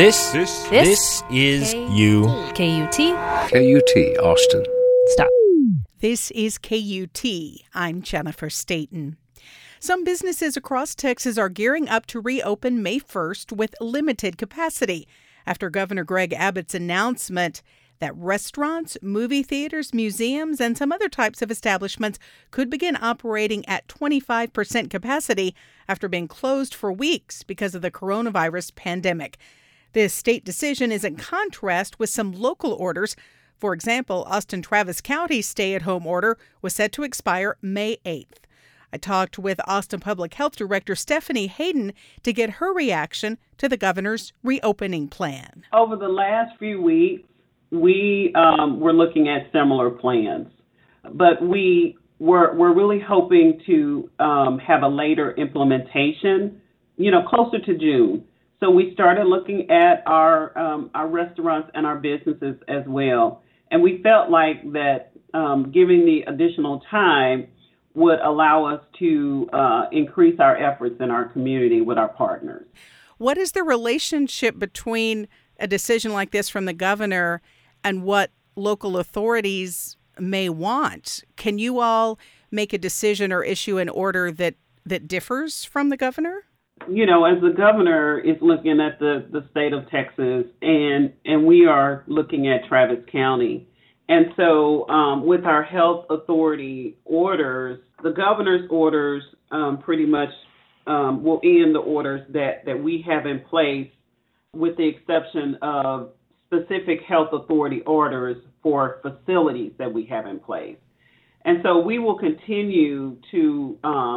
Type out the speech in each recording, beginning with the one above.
This is KUT. KUT, Austin. Stop. This is KUT. I'm Jennifer Staten. Some businesses across Texas are gearing up to reopen May 1st with limited capacity after Governor Greg Abbott's announcement that restaurants, movie theaters, museums, and some other types of establishments could begin operating at 25% capacity after being closed for weeks because of the coronavirus pandemic. This state decision is in contrast with some local orders. For example, Austin-Travis County's stay-at-home order was set to expire May 8th. I talked with Austin Public Health Director Stephanie Hayden to get her reaction to the governor's reopening plan. Over the last few weeks, we were looking at similar plans, but we're really hoping to have a later implementation, closer to June. So we started looking at our restaurants and our businesses as well, and we felt like that giving the additional time would allow us to increase our efforts in our community with our partners. What is the relationship between a decision like this from the governor and what local authorities may want? Can you all make a decision or issue an order that differs from the governor? As the governor is looking at the state of Texas, and we are looking at Travis County. And so with our health authority orders, the governor's orders pretty much will end the orders that we have in place, with the exception of specific health authority orders for facilities that we have in place. And so we will continue to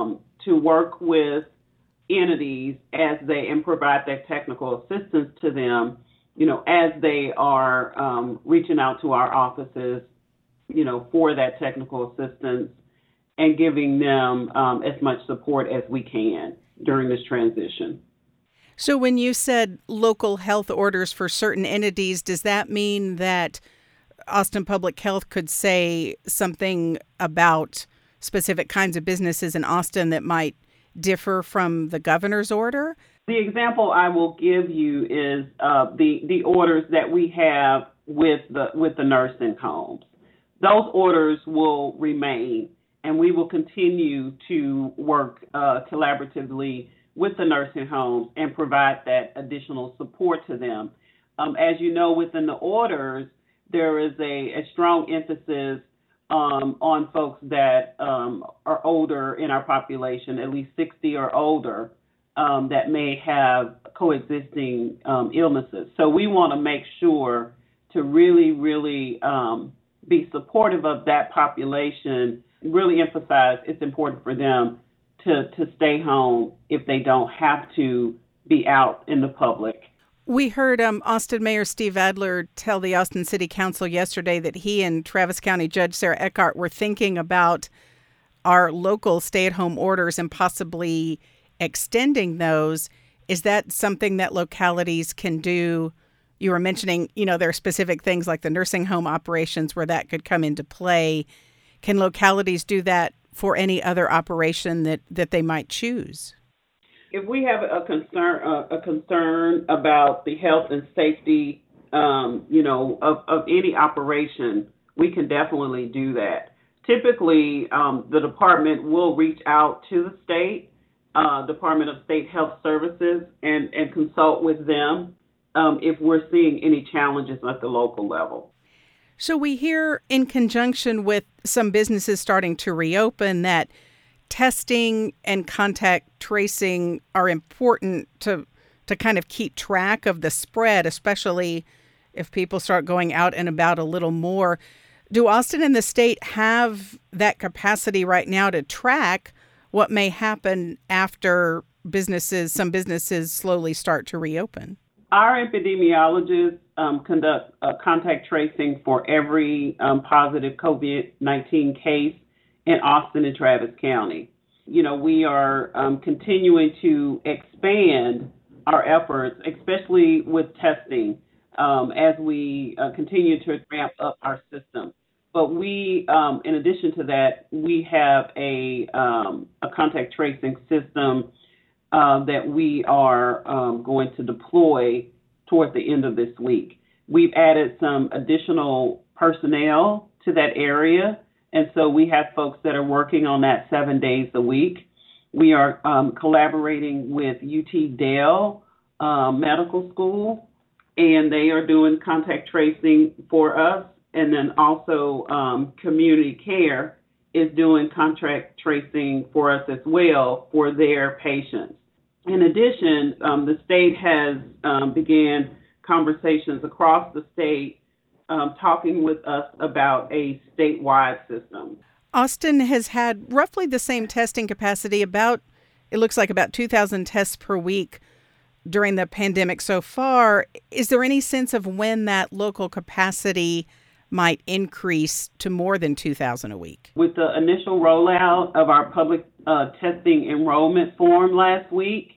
work with entities as they and provide that technical assistance to them, as they are reaching out to our offices, for that technical assistance and giving them as much support as we can during this transition. So when you said local health orders for certain entities, does that mean that Austin Public Health could say something about specific kinds of businesses in Austin that might differ from the governor's order? The example I will give you is the orders that we have with the nursing homes. Those orders will remain, and we will continue to work collaboratively with the nursing homes and provide that additional support to them. As you know, within the orders, there is a strong emphasis on folks that are older in our population, at least 60 or older, that may have coexisting illnesses. So we want to make sure to really, really be supportive of that population, really emphasize it's important for them to stay home if they don't have to be out in the public. We heard Austin Mayor Steve Adler tell the Austin City Council yesterday that he and Travis County Judge Sarah Eckhart were thinking about our local stay-at-home orders and possibly extending those. Is that something that localities can do? You were mentioning, there are specific things like the nursing home operations where that could come into play. Can localities do that for any other operation that they might choose? If we have a concern about the health and safety, of any operation, we can definitely do that. Typically, the department will reach out to the state, Department of State Health Services, and consult with them if we're seeing any challenges at the local level. So we hear, in conjunction with some businesses starting to reopen, that testing and contact tracing are important to kind of keep track of the spread, especially if people start going out and about a little more. Do Austin and the state have that capacity right now to track what may happen after some businesses slowly start to reopen? Our epidemiologists conduct contact tracing for every positive COVID-19 case in Austin and Travis County. We are continuing to expand our efforts, especially with testing, as we continue to ramp up our system. But we, in addition to that, we have a contact tracing system that we are going to deploy toward the end of this week. We've added some additional personnel to that area, and so we have folks that are working on that 7 days a week. We are collaborating with UT Dale Medical School, and they are doing contact tracing for us. And then also Community Care is doing contact tracing for us as well for their patients. In addition, the state has began conversations across the state talking with us about a statewide system. Austin has had roughly the same testing capacity, it looks like about 2,000 tests per week during the pandemic so far. Is there any sense of when that local capacity might increase to more than 2,000 a week? With the initial rollout of our public testing enrollment form last week,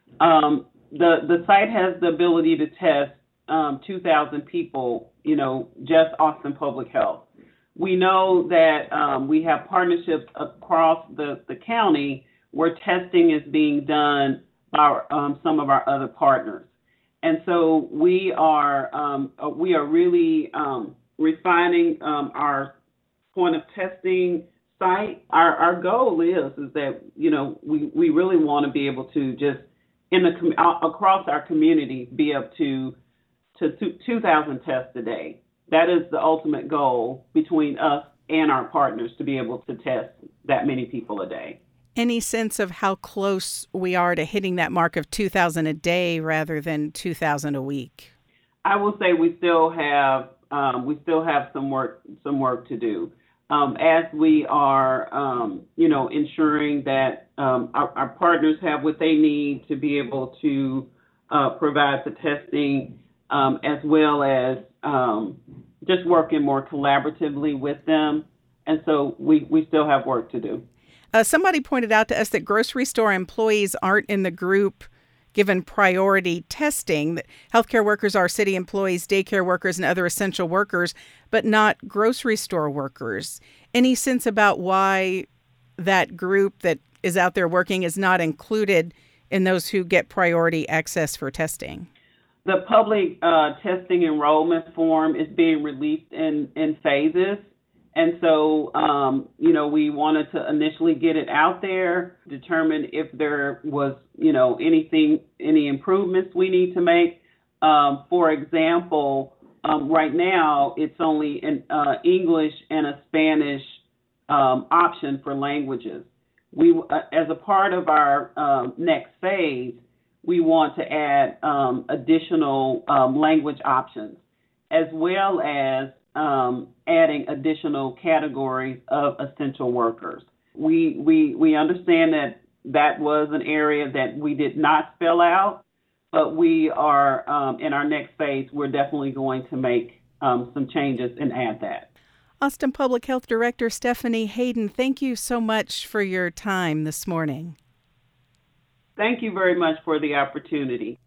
the site has the ability to test 2,000 people, just Austin Public Health. We know that we have partnerships across the county where testing is being done by some of our other partners. And so we are really refining our point of testing site. Our goal is that, we really want to be able to just across our community be up to 2,000 tests a day. That is the ultimate goal between us and our partners, to be able to test that many people a day. Any sense of how close we are to hitting that mark of 2,000 a day rather than 2,000 a week? I will say we still have some work to do. As we are, ensuring that our partners have what they need to be able to provide the testing, as well as just working more collaboratively with them. And so we still have work to do. Somebody pointed out to us that grocery store employees aren't in the group given priority testing. Healthcare workers are city employees, daycare workers, and other essential workers, but not grocery store workers. Any sense about why that group that is out there working is not included in those who get priority access for testing? The public testing enrollment form is being released in phases. And so, we wanted to initially get it out there, determine if there was, any improvements we need to make. For example, right now, it's only an English and a Spanish option for languages. We, as a part of our next phase, we want to add additional language options, as well as adding additional categories of essential workers. We understand that was an area that we did not spell out, but we are, in our next phase, we're definitely going to make some changes and add that. Austin Public Health Director Stephanie Hayden, thank you so much for your time this morning. Thank you very much for the opportunity.